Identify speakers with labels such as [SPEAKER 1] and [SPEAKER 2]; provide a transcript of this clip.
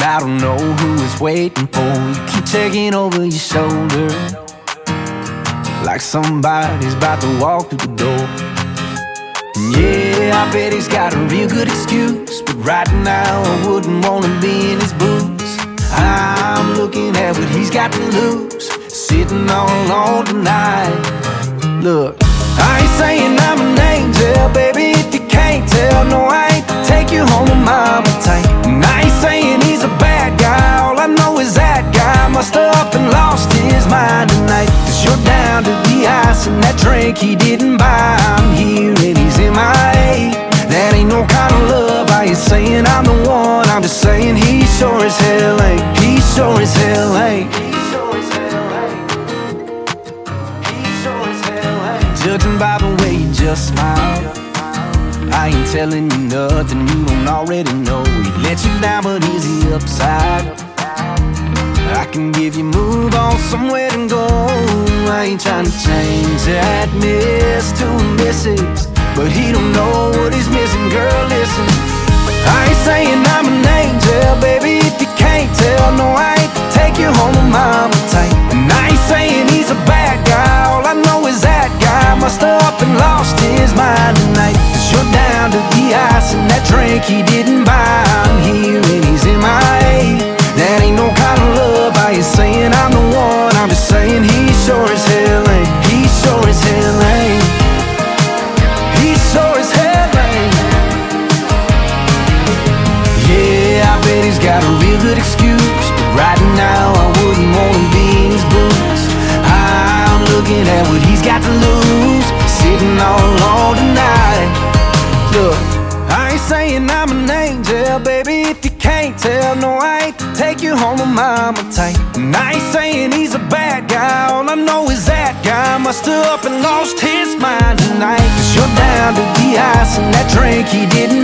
[SPEAKER 1] I don't know who it's waiting for. You keep checking over your shoulder, like somebody's about to walk through the door. And yeah, I bet he's got a real good excuse, but right now I wouldn't wanna be in his boots. I'm looking at what he's got to lose, sitting all alone tonight. Look, I ain't saying I'm an angel, baby, if you can't tell. No, I ain't to take you home with mama tight. And I ain't saying he's a bad guy, all I know is that guy must have up and lost his mind tonight. Cause you're down to the ice and that drink he didn't buy. I'm here and he's MIA. That ain't no kind of love. I ain't saying I'm the one, I'm just saying he sure as hell ain't. He sure as hell ain't. Judging by the way you just smile, I ain't telling you nothing you don't already know. He let you down, but is he upside? I can give you move on somewhere to go. I ain't trying to change that miss to a missus, but he don't know what he's missing. Girl, listen, I ain't saying I'm an angel, baby, if you can't tell. No, I ain't to take you home with mama tight. And I ain't saying he's a bad guy, all I know is that guy must have up and lost his mind tonight. Cause you're down to the ice and that drink he didn't buy. I'm here and he's MIA. That ain't no kind of love. I ain't saying I'm the one, I'm just saying he sure as hell ain't. He sure as hell ain't. He sure as hell ain't. Yeah, I bet he's got a real good excuse, but right now I wouldn't wanna be in his boots. I'm looking at what he's got to lose, sitting all alone tonight. Look, I ain't saying I'm an angel, baby, if you can't tell. No, I ain't to take you home with mama tight. And I ain't saying he's a bad guy, all I know is that guy must have up and lost his mind tonight. Cause you're down to the ice and that drink he didn't